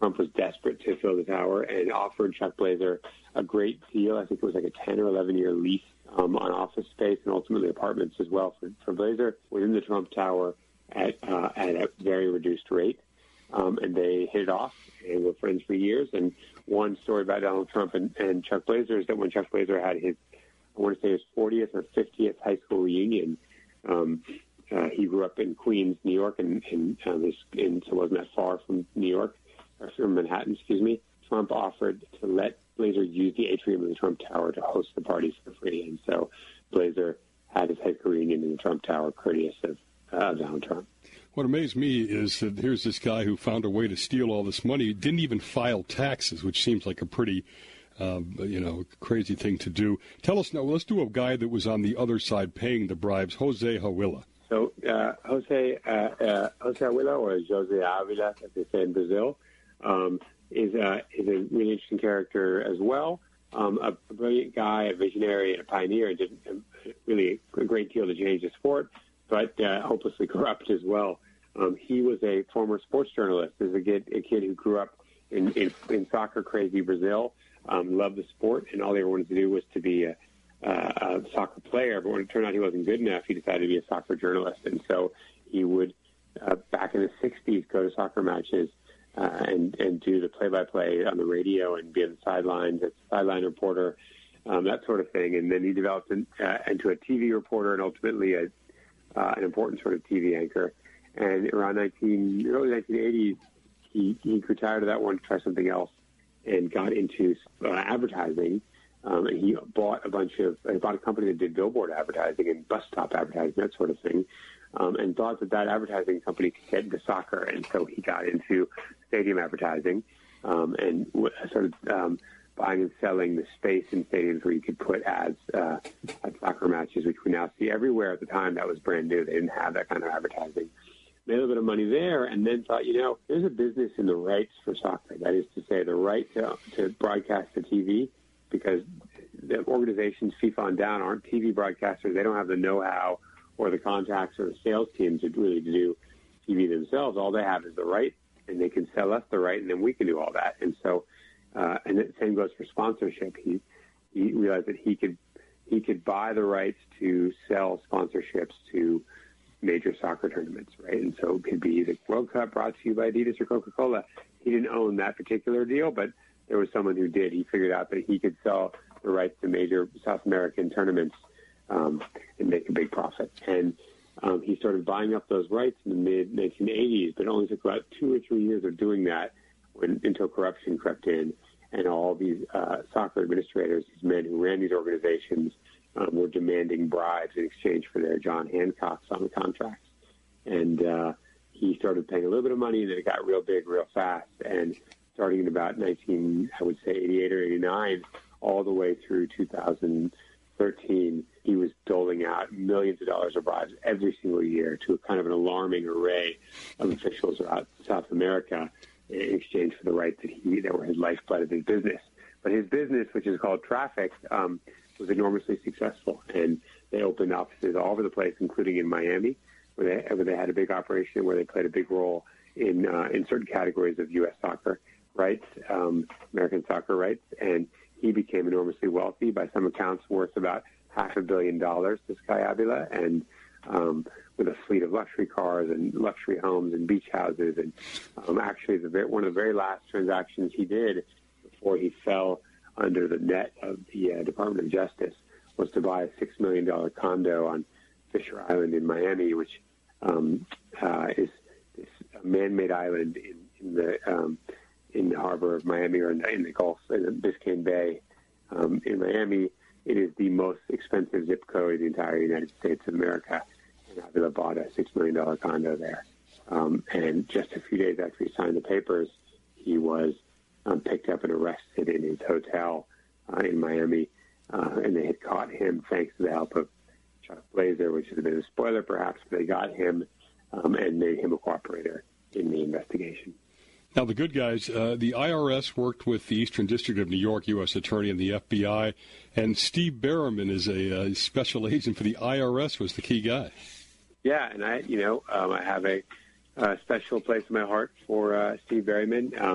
Trump was desperate to fill the tower and offered Chuck Blazer a great deal. I think it was like a ten or eleven year lease um, on office space and ultimately apartments as well for, for Blazer within the Trump Tower at uh, at a very reduced rate. Um, and they hit it off and were friends for years. And one story about Donald Trump and, and Chuck Blazer is that when Chuck Blazer had his, I want to say his fortieth or fiftieth high school reunion, um, uh, he grew up in Queens, New York, and, and, uh, this, and so wasn't that far from New York, or from Manhattan, excuse me. Trump offered to let Blazer use the atrium of the Trump Tower to host the parties for free. And so Blazer had his high school reunion in the Trump Tower, courteous of uh, Donald Trump. What amazed me is that here's this guy who found a way to steal all this money, didn't even file taxes, which seems like a pretty, uh, you know, crazy thing to do. Tell us now, let's do a guy that was on the other side paying the bribes, Jose Hawila. So uh, Jose uh, uh, Jose Hawila, or Jose Avila, as they say in Brazil, um, is, uh, is a really interesting character as well. Um, a, a brilliant guy, a visionary, and a pioneer, and did really a great deal to change the sport, but uh, hopelessly corrupt as well. Um, he was a former sports journalist. As a kid, a kid who grew up in, in, in soccer-crazy Brazil, um, loved the sport, and all he ever wanted to do was to be a, a, a soccer player. But when it turned out he wasn't good enough, he decided to be a soccer journalist. And so he would, uh, back in the sixties, go to soccer matches uh, and, and do the play-by-play on the radio and be on the sidelines as a sideline reporter, um, that sort of thing. And then he developed in, uh, into a T V reporter and ultimately a Uh, an important sort of T V anchor. And around nineteen, early nineteen eighties, he, he grew tired of that, wanted to try something else, and got into uh, advertising. Um, and he bought a bunch of, he bought a company that did billboard advertising and bus stop advertising, that sort of thing, um, and thought that that advertising company could get into soccer. And so he got into stadium advertising um, and w- started um, buying and selling the space in stadiums where you could put ads uh, at soccer matches, which we now see everywhere. At the time, that was brand new. They didn't have that kind of advertising. Made a little bit of money there, and then thought, you know, there's a business in the rights for soccer. That is to say, the right to, to broadcast to T V, because the organizations, FIFA on down, aren't T V broadcasters. They don't have the know-how or the contacts or the sales teams to really to do T V themselves. All they have is the right, and they can sell us the right, and then we can do all that. And so Uh, and the same goes for sponsorship. He he realized that he could he could buy the rights to sell sponsorships to major soccer tournaments, right? And so it could be the World Cup brought to you by Adidas or Coca-Cola. He didn't own that particular deal, but there was someone who did. He figured out that he could sell the rights to major South American tournaments um, and make a big profit. And um, he started buying up those rights in the mid nineteen eighties, but it only took about two or three years of doing that when until corruption crept in, and all these uh, soccer administrators, these men who ran these organizations, um, were demanding bribes in exchange for their John Hancocks on the contracts. And uh, he started paying a little bit of money, and then it got real big real fast. And starting in about nineteen, I would say eighty-eight or eighty-nine, all the way through two thousand thirteen, he was doling out millions of dollars of bribes every single year to a kind of an alarming array of officials throughout South America, in exchange for the rights that he that were his lifeblood of his business. But his business, which is called Traffic, um, was enormously successful, and they opened offices all over the place, including in Miami, where they where they had a big operation, where they played a big role in uh, in certain categories of U S soccer rights, um, American soccer rights, and he became enormously wealthy. By some accounts, worth about half a billion dollars, this guy Avila, and um, with a fleet of luxury cars and luxury homes and beach houses. And um, actually, the very, one of the very last transactions he did before he fell under the net of the uh, Department of Justice was to buy a six million dollars condo on Fisher Island in Miami, which um, uh, is this man-made island in, in the um, in the harbor of Miami, or in the, in the Gulf, in the Biscayne Bay um, in Miami. It is the most expensive zip code in the entire United States of America. And Avila bought a six million dollars condo there. Um, and just a few days after he signed the papers, he was um, picked up and arrested in his hotel uh, in Miami. Uh, and they had caught him thanks to the help of Chuck Blazer, which is a bit of a spoiler perhaps, but they got him um, and made him a cooperator in the investigation. Now, the good guys, uh, the I R S worked with the Eastern District of New York U S Attorney and the F B I, and Steve Berriman is a uh, special agent for the I R S, was the key guy. Yeah, and I, you know, um, I have a, a special place in my heart for uh, Steve Berriman. Um,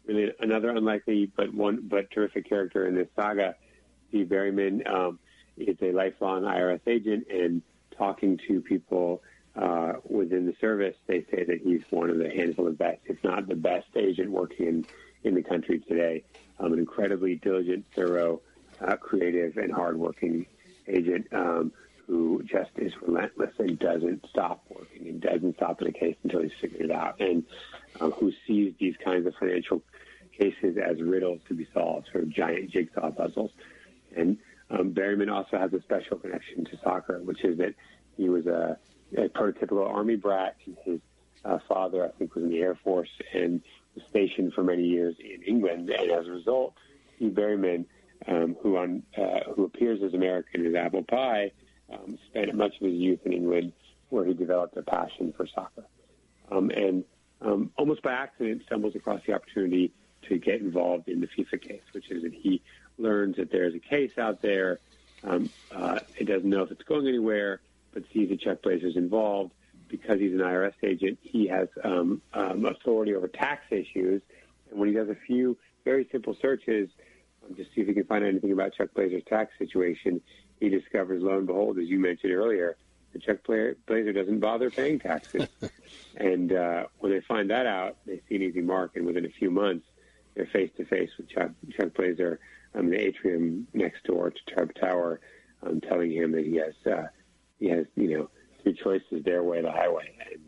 really another unlikely but one but terrific character in this saga. Steve Berryman um, is a lifelong I R S agent, and talking to people uh, within the service, they say that he's one of the handful of best, if not the best agent working in, in the country today. Um, an incredibly diligent, thorough, uh, creative, and hardworking agent um, who just is relentless and doesn't stop working and doesn't stop in a case until he's figured it out, and um, who sees these kinds of financial cases as riddles to be solved, sort of giant jigsaw puzzles. And um, Berryman also has a special connection to soccer, which is that he was a, a prototypical Army brat. His uh, father, I think, was in the Air Force and was stationed for many years in England. And as a result, Steve Berryman, um, who on uh, who appears as American as apple pie, um, spent much of his youth in England, where he developed a passion for soccer. Um, and um, almost by accident, stumbles across the opportunity to get involved in the FIFA case, which is that he learns that there's a case out there. Um, uh, he doesn't know if it's going anywhere, but sees that Chuck Blazer's involved. Because he's an I R S agent, he has um, um, authority over tax issues. And when he does a few very simple searches um, to see if he can find anything about Chuck Blazer's tax situation, he discovers, lo and behold, as you mentioned earlier, that Chuck Blazer doesn't bother paying taxes. And uh, when they find that out, they see an easy mark, and within a few months, they're face-to-face with Chuck, Chuck Blazer um, in the atrium next door to Trump Tower, um, telling him that he has, uh, he has, you know, two choices, their way or the highway.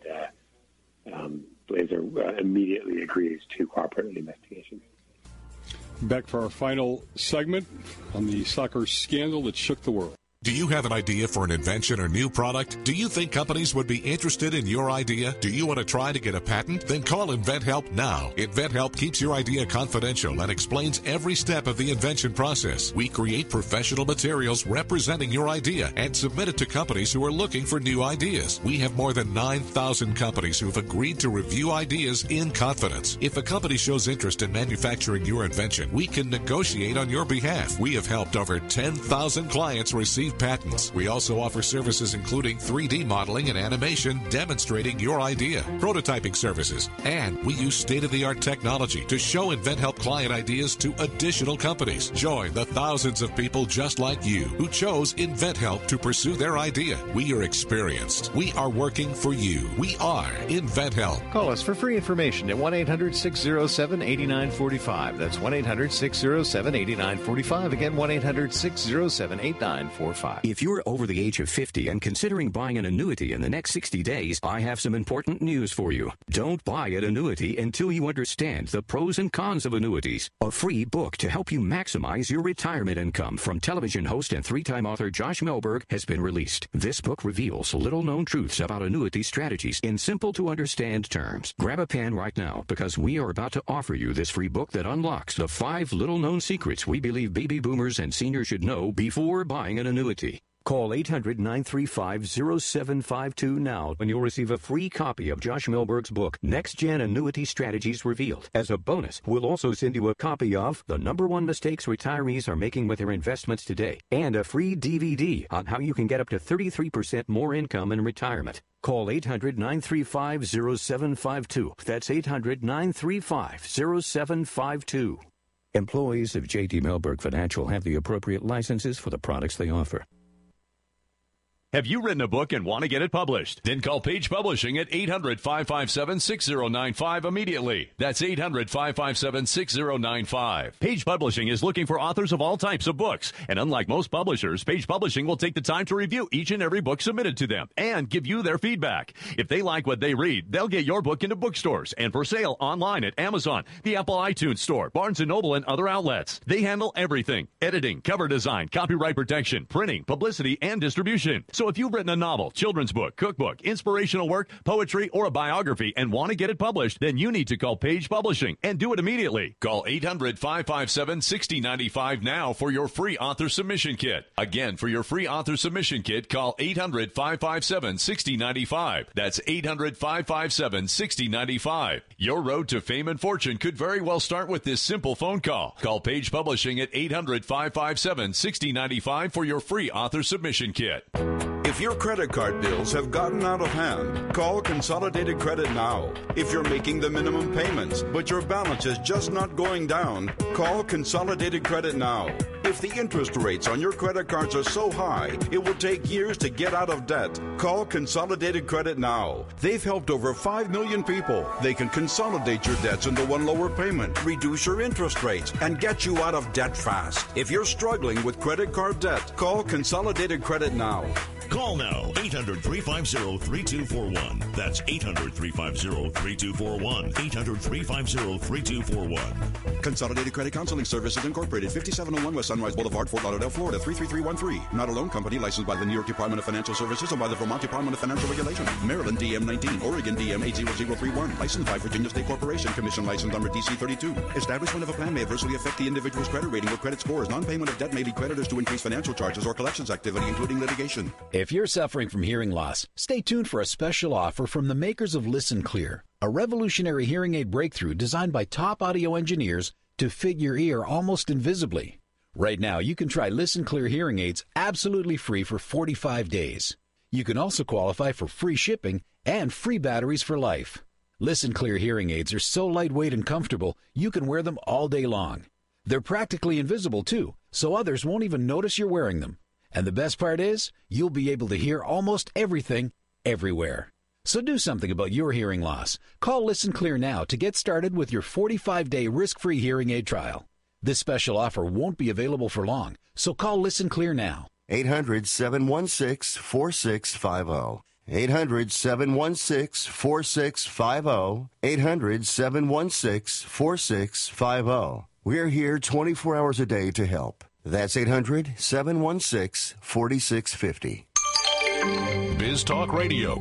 And uh, um, Blazer uh, immediately agrees to cooperate in the investigation. Back for our final segment on the soccer scandal that shook the world. Do you have an idea for an invention or new product? Do you think companies would be interested in your idea? Do you want to try to get a patent? Then call InventHelp now. InventHelp keeps your idea confidential and explains every step of the invention process. We create professional materials representing your idea and submit it to companies who are looking for new ideas. We have more than nine thousand companies who have agreed to review ideas in confidence. If a company shows interest in manufacturing your invention, we can negotiate on your behalf. We have helped over ten thousand clients receive patents. We also offer services including three D modeling and animation demonstrating your idea, prototyping services, and we use state-of-the-art technology to show InventHelp client ideas to additional companies. Join the thousands of people just like you who chose InventHelp to pursue their idea. We are experienced. We are working for you. We are InventHelp. Call us for free information at one eight hundred six oh seven eight nine four five. That's one eight hundred six oh seven eight nine four five. Again, one eight hundred six oh seven eight nine four five. If you're over the age of fifty and considering buying an annuity in the next sixty days, I have some important news for you. Don't buy an annuity until you understand the pros and cons of annuities. A free book to help you maximize your retirement income from television host and three-time author Josh Melberg has been released. This book reveals little-known truths about annuity strategies in simple-to-understand terms. Grab a pen right now because we are about to offer you this free book that unlocks the five little-known secrets we believe baby boomers and seniors should know before buying an annuity. Call eight hundred nine three five oh seven five two now and you'll receive a free copy of Josh Melberg's book, Next Gen Annuity Strategies Revealed. As a bonus, we'll also send you a copy of The Number One Mistakes Retirees Are Making with Their Investments Today and a free D V D on how you can get up to thirty-three percent more income in retirement. Call eight hundred nine three five oh seven five two. That's eight hundred nine three five oh seven five two. Employees of J D Melberg Financial have the appropriate licenses for the products they offer. Have you written a book and want to get it published? Then call Page Publishing at eight hundred five five seven six oh nine five immediately. That's eight hundred five five seven six oh nine five. Page Publishing is looking for authors of all types of books. And unlike most publishers, Page Publishing will take the time to review each and every book submitted to them and give you their feedback. If they like what they read, they'll get your book into bookstores and for sale online at Amazon, the Apple iTunes Store, Barnes and Noble, and other outlets. They handle everything: editing, cover design, copyright protection, printing, publicity, and distribution. So if you've written a novel, children's book, cookbook, inspirational work, poetry, or a biography and want to get it published, then you need to call Page Publishing and do it immediately. Call eight hundred five five seven six oh nine five now for your free author submission kit. Again, for your free author submission kit, call eight hundred five five seven six oh nine five. That's eight hundred five five seven six oh nine five. Your road to fame and fortune could very well start with this simple phone call. Call Page Publishing at eight hundred five five seven six oh nine five for your free author submission kit. If your credit card bills have gotten out of hand, call Consolidated Credit now. If you're making the minimum payments, but your balance is just not going down, call Consolidated Credit now. If the interest rates on your credit cards are so high, it will take years to get out of debt. Call Consolidated Credit now. They've helped over five million people. They can consolidate your debts into one lower payment, reduce your interest rates, and get you out of debt fast. If you're struggling with credit card debt, call Consolidated Credit now. Call now, eight hundred, three five zero, three two four one. That's eight hundred, three five zero, three two four one. eight hundred, three five zero, three two four one. Consolidated Credit Counseling Services Incorporated, fifty-seven oh one West Sunrise Boulevard, Fort Lauderdale, Florida, three three three one three. Not a loan company licensed by the New York Department of Financial Services and by the Vermont Department of Financial Regulation. Maryland D M nineteen, Oregon D M eight zero zero three one. Licensed by Virginia State Corporation, Commission license number D C thirty-two. Establishment of a plan may adversely affect the individual's credit rating or credit scores. Non-payment of debt may lead creditors to increase financial charges or collections activity, including litigation. If you're suffering from hearing loss, stay tuned for a special offer from the makers of Listen Clear, a revolutionary hearing aid breakthrough designed by top audio engineers to fit your ear almost invisibly. Right now, you can try Listen Clear hearing aids absolutely free for forty-five days. You can also qualify for free shipping and free batteries for life. Listen Clear hearing aids are so lightweight and comfortable, you can wear them all day long. They're practically invisible, too, so others won't even notice you're wearing them. And the best part is, you'll be able to hear almost everything, everywhere. So do something about your hearing loss. Call Listen Clear now to get started with your forty-five day risk-free hearing aid trial. This special offer won't be available for long, so call Listen Clear now. eight hundred, seven one six, four six five zero. eight hundred, seven one six, four six five zero. eight hundred, seven one six, four six five zero. We're here twenty-four hours a day to help. That's eight hundred, seven one six, four six five zero. Biz Talk Radio.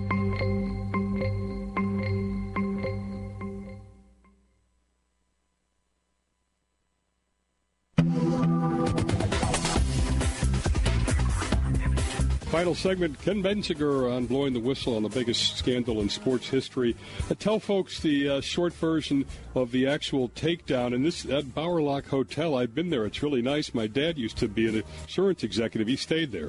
Final segment, Ken Bensinger on blowing the whistle on the biggest scandal in sports history. Uh, tell folks the uh, short version of the actual takedown. And this at Bowerlock Hotel, I've been there. It's really nice. My dad used to be an insurance executive. He stayed there.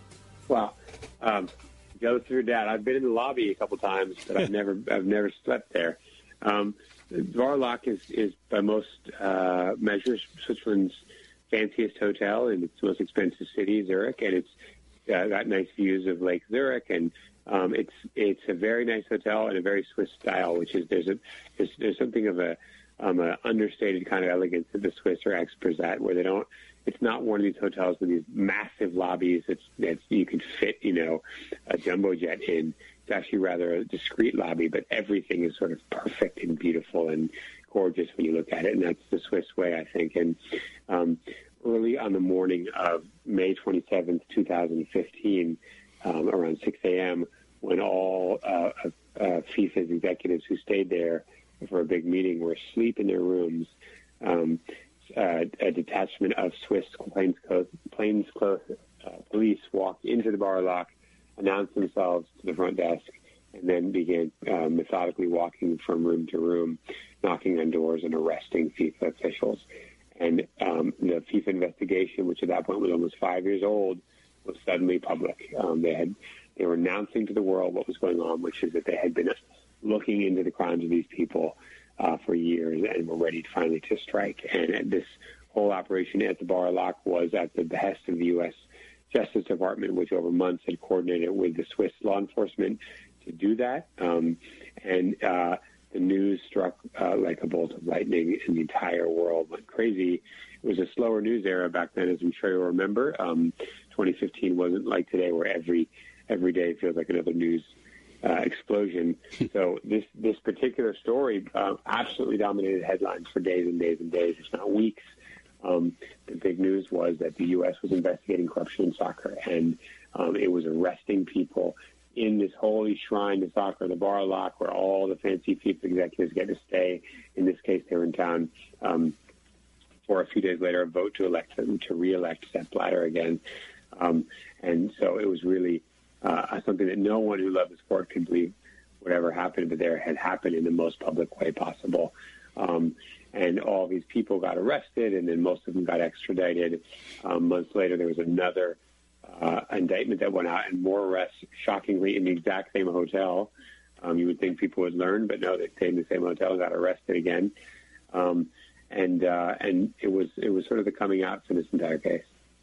Wow. Um, go through that. I've been in the lobby a couple times, but I've never I've never slept there. Um, Bowerlock is, is by most uh, measures Switzerland's fanciest hotel, and it's the most expensive city, Zurich, and it's Uh, got nice views of Lake Zurich, and um, it's it's a very nice hotel and a very Swiss style, which is there's a there's, there's something of a um, a understated kind of elegance that the Swiss are experts at, where they don't. It's not one of these hotels with these massive lobbies that's that's you can fit you know a jumbo jet in. It's actually rather a discreet lobby, but everything is sort of perfect and beautiful and gorgeous when you look at it, and that's the Swiss way, I think. And um, early on the morning of May twenty-seventh, twenty fifteen, um, around six a.m., when all uh, uh, FIFA's executives who stayed there for a big meeting were asleep in their rooms, um, uh, a detachment of Swiss plainclothes, plainclothes uh, police walked into the Bowerlock, announced themselves to the front desk, and then began uh, methodically walking from room to room, knocking on doors and arresting FIFA officials. And um, the FIFA investigation, which at that point was almost five years old, was suddenly public. Um, they had they were announcing to the world what was going on, which is that they had been looking into the crimes of these people uh, for years and were ready to finally to strike. And, and this whole operation at the Bowerlock was at the behest of the U S Justice Department, which over months had coordinated with the Swiss law enforcement to do that. Um, and uh, the news struck uh, like a bolt of lightning, and the entire world went crazy. It was a slower news era back then, as I'm sure you'll remember. Um, twenty fifteen wasn't like today, where every every day feels like another news uh, explosion. So this this particular story uh, absolutely dominated headlines for days and days and days, if not weeks. Um, the big news was that the U S was investigating corruption in soccer, and um, it was arresting people in this holy shrine to soccer, the Bowerlock, where all the fancy FIFA executives get to stay. In this case, they were in town um, for a few days later, a vote to elect them, to re-elect Sepp Blatter again. Um, and so it was really uh, something that no one who loved the sport could believe would ever happen, but there had happened in the most public way possible. Um, and all these people got arrested, and then most of them got extradited. Um, months later, there was another uh, indictment that went out and more arrests, shockingly, in the exact same hotel. Um, you would think people would learn, but no, they stayed in the same hotel and got arrested again. Um, and uh, and it was it was sort of the coming out for this entire case.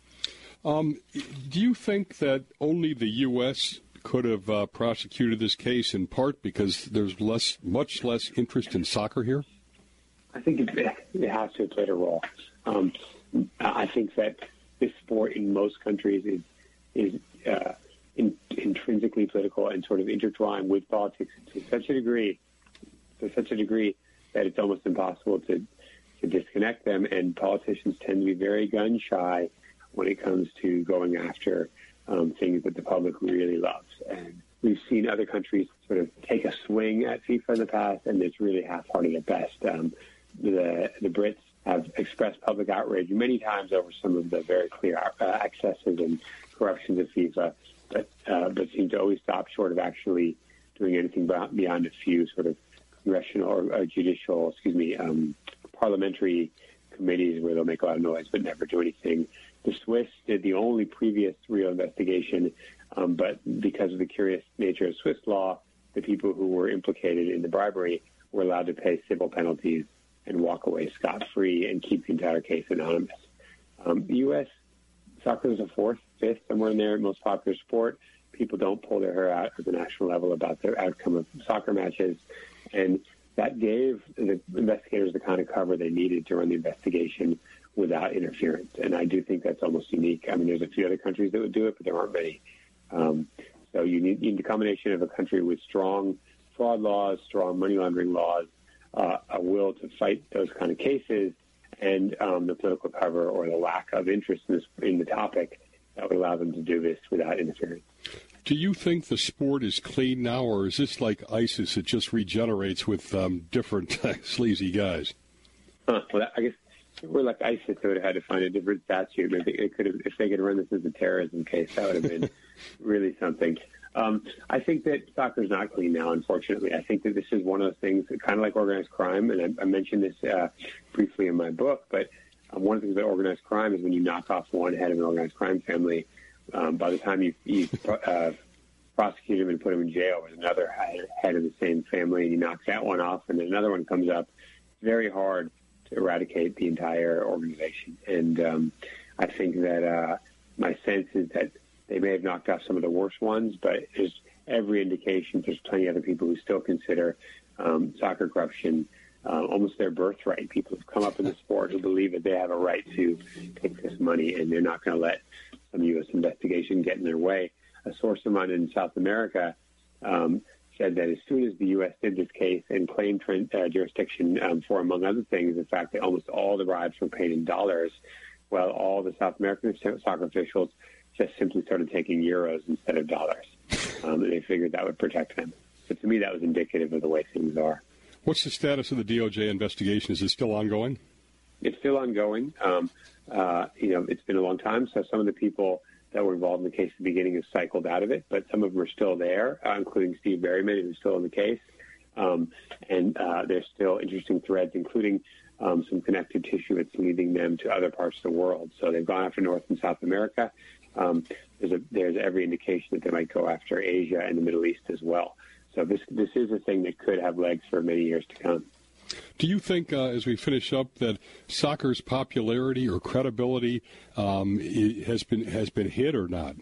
Um, do you think that only the U S could have uh, prosecuted this case in part because there's less, much less interest in soccer here? I think it, it has to have played a role. Um, I think that this sport in most countries is is uh, in, intrinsically political and sort of intertwined with politics to such a degree, to such a degree that it's almost impossible to to disconnect them. And politicians tend to be very gun shy when it comes to going after um, things that the public really loves. And we've seen other countries sort of take a swing at FIFA in the past, and it's really half-hearted at best. Um, the the Brits have expressed public outrage many times over some of the very clear uh, excesses and corruptions of FIFA, but uh, but seem to always stop short of actually doing anything beyond a few sort of congressional or, or judicial, excuse me, um, parliamentary committees where they'll make a lot of noise but never do anything. The Swiss did the only previous real investigation, um, but because of the curious nature of Swiss law, the people who were implicated in the bribery were allowed to pay civil penalties and walk away scot-free and keep the entire case anonymous. Um, the U S, soccer is a fourth, fifth, somewhere in there, most popular sport. People don't pull their hair out at the national level about the outcome of soccer matches, and that gave the investigators the kind of cover they needed to run the investigation without interference. And I do think that's almost unique. I mean, there's a few other countries that would do it, but there aren't many. Um, so you need, you need the combination of a country with strong fraud laws, strong money laundering laws, uh, a will to fight those kind of cases, and um, the political cover or the lack of interest in, this, in the topic that would allow them to do this without interference. Do you think the sport is clean now, or is this like ISIS? It just regenerates with um, different sleazy guys? Huh, well, that, I guess if we're like ISIS, they would have had to find a different statute. Maybe it could have, if they could run this as a terrorism case, that would have been really something. Um, I think that soccer is not clean now, unfortunately. I think that this is one of those things, kind of like organized crime, and I, I mentioned this uh, briefly in my book, but um, one of the things about organized crime is when you knock off one head of an organized crime family, um, by the time you, you uh, prosecute him and put him in jail, there's another head of the same family, and you knock that one off, and then another one comes up. It's very hard to eradicate the entire organization. And um, I think that uh, my sense is that they may have knocked off some of the worst ones, but there's every indication there's plenty of other people who still consider um, soccer corruption uh, almost their birthright. People have come up in the sport who believe that they have a right to take this money, and they're not going to let some U S investigation get in their way. A source of mine in South America um, said that as soon as the U S did this case and claimed uh, jurisdiction um, for, among other things, the fact that almost all the bribes were paid in dollars, while all the South American soccer officials just simply started taking euros instead of dollars. Um, and they figured that would protect them. So to me, that was indicative of the way things are. What's the status of the D O J investigation? Is it still ongoing? It's still ongoing. Um, uh, you know, it's been a long time, so some of the people that were involved in the case at the beginning have cycled out of it, but some of them are still there, uh, including Steve Berryman, who's still in the case. Um, and uh, there's still interesting threads, including um, some connective tissue that's leading them to other parts of the world. So they've gone after North and South America. Um, there's, a, there's every indication that they might go after Asia and the Middle East as well. So this this is a thing that could have legs for many years to come. Do you think, uh, as we finish up, that soccer's popularity or credibility um, has been has been hit or not?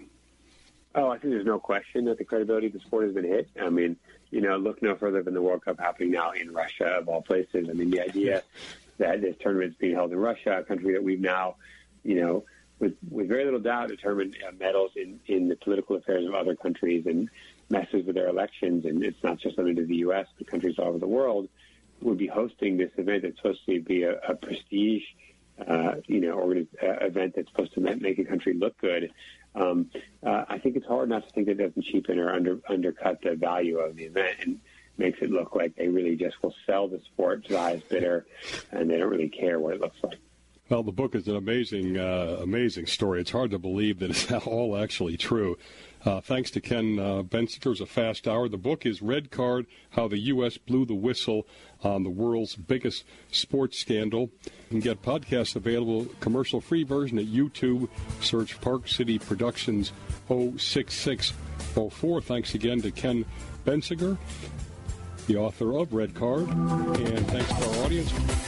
Oh, I think there's no question that the credibility of the sport has been hit. I mean, you know, look no further than the World Cup happening now in Russia, of all places. I mean, the idea that this tournament is being held in Russia, a country that we've now, you know, with with very little doubt determined uh, meddles in, in the political affairs of other countries and messes with their elections, and it's not just limited to the U S, but countries all over the world, would be hosting this event that's supposed to be a, a prestige, uh, you know, organiz- uh, event that's supposed to make a country look good. Um, uh, I think it's hard not to think that it doesn't cheapen or under, undercut the value of the event and makes it look like they really just will sell the sport to the highest bidder, and they don't really care what it looks like. Well, the book is an amazing, uh, amazing story. It's hard to believe that it's all actually true. Uh, thanks to Ken uh, Bensinger's A Fast Hour. The book is Red Card, How the U S Blew the Whistle on the World's Biggest Sports Scandal. You can get podcasts available, commercial-free version at YouTube. Search Park City Productions oh six six oh four. Thanks again to Ken Bensinger, the author of Red Card. And thanks to our audience.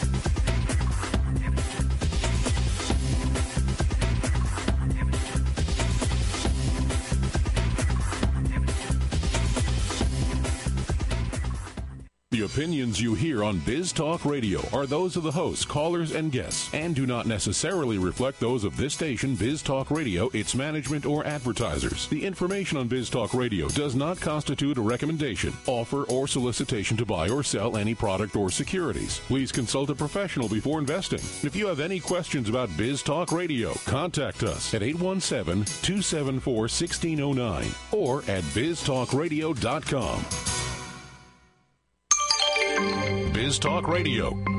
The opinions you hear on Biz Talk Radio are those of the hosts, callers, and guests, and do not necessarily reflect those of this station, Biz Talk Radio, its management, or advertisers. The information on Biz Talk Radio does not constitute a recommendation, offer, or solicitation to buy or sell any product or securities. Please consult a professional before investing. If you have any questions about Biz Talk Radio, contact us at eight one seven, two seven four, one six zero nine or at biz talk radio dot com. Biz Talk Radio,